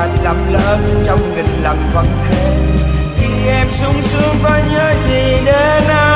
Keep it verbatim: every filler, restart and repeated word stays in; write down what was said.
ta lầm lỡ trong nghìn lần vẫn thế. Khi em sung sướng có nhớ gì đến anh?